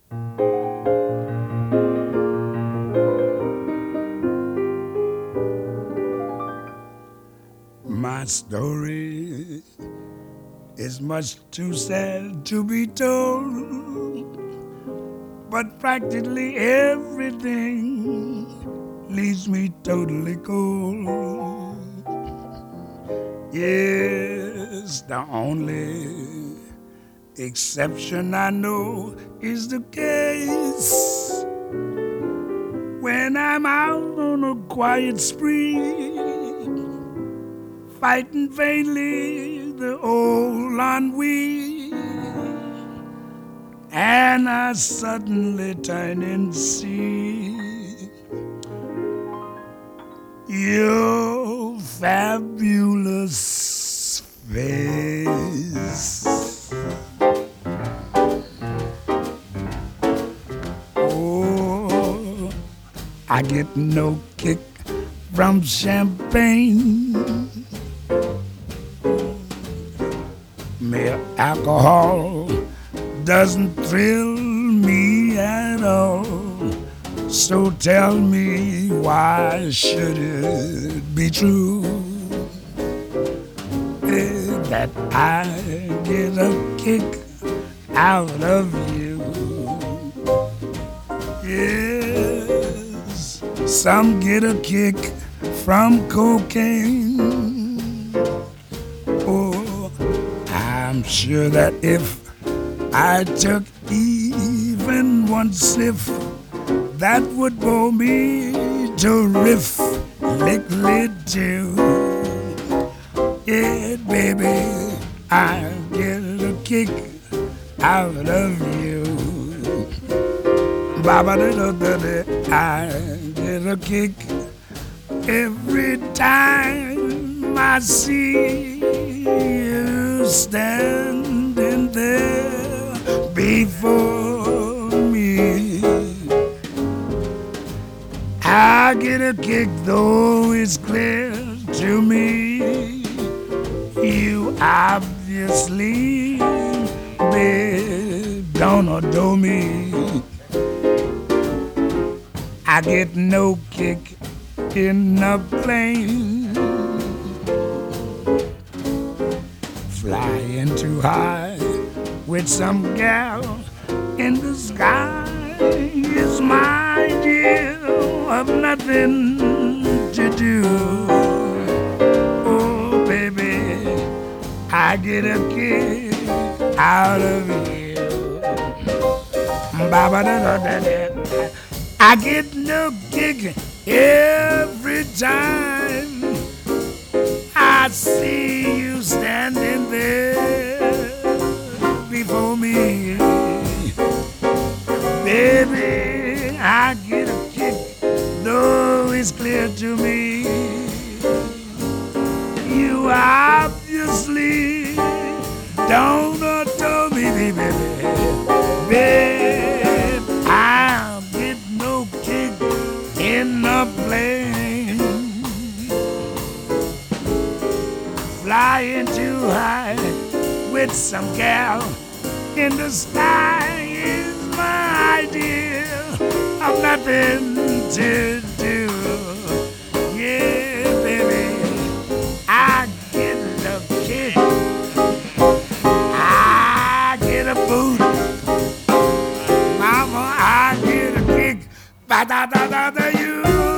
My story is much too sad to be told, but practically everything leaves me totally cold. Yes, the only exception I know is the case when I'm out on a quiet spree, fighting vainly the old ennui, and I suddenly turn and see your fabulous face. Oh, I get no kick from champagne. Mere alcohol doesn't thrill me at all. So tell me, why should it be true that I get a kick out of you? Yes, some get a kick from cocaine. Oh, I'm sure that if I took even one sniff, that would bore me terrifically too. Yeah, baby, I get a kick out of you. Ba-ba-da-da-da-da. I get a kick every time I see you standing there before me. I get a kick, though it's clear to me you obviously, babe, don't adore me. I get no kick in a plane, flying too high with some gal in the sky is my deal of nothing to do. Oh, baby, I get a kick out of you. Ba-ba-da-da-da-da. I get no kick every time I see you standing there before me. Baby, I get a kick, though it's clear to me you obviously don't adore me, baby. Babe, I'll get no kick in the plane, flying too high with some gal in the sky is my idea of nothing to do. Yeah, baby, I get a kick, I get a boot, mama, I get a kick, ba da da da da you.